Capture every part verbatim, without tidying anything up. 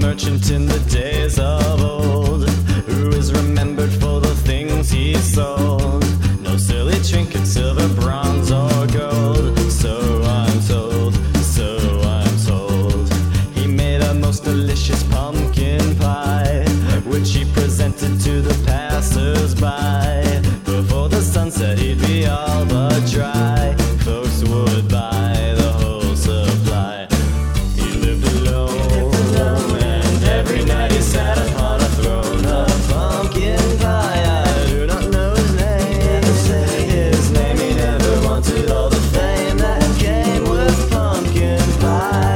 merchant in the days of old, who is remembered for the things he sold. No silly trinkets, silver, bronze, or gold. So I'm told, so I'm told. He made a most delicious pumpkin pie, which he presented to the passers-by. Before the sunset he'd be all but dry. Folks would buy the whole supply. He lived alone, and every night he sat upon a throne of pumpkin pie. I do not know his name, his name he never wanted all the fame that came with pumpkin pie.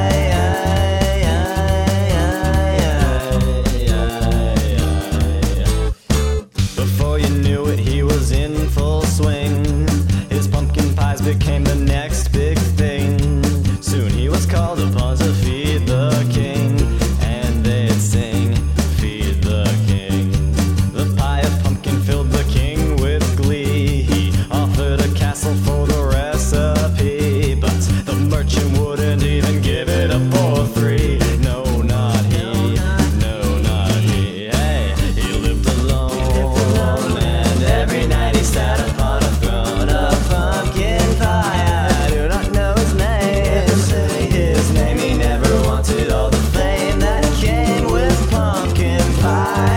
Before you knew it, he was in full swing. His pumpkin pies became the next big thing. Soon he was called upon to feed the king, and they'd sing, feed the king. The pie of pumpkin filled the king with glee. He offered a castle for the recipe, but the merchant wouldn't even give it up for free. No, not he, no, not he. Hey, he lived alone, and every night he sat upon a throne of pumpkin pie. I do not know his name, his name he never wanted all the fame that came with pumpkin pie.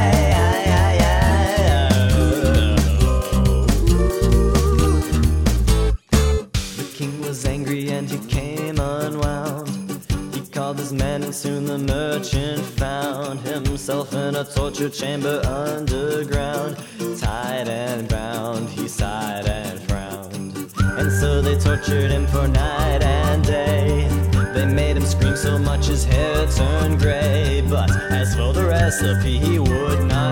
The king was angry and he came unwound. He called his men and soon the merchant found himself in a torture chamber underground. Tied and bound, he sighed and frowned. And so they tortured him for night and day. They made him scream so much his hair turned gray. But as for the recipe, he would not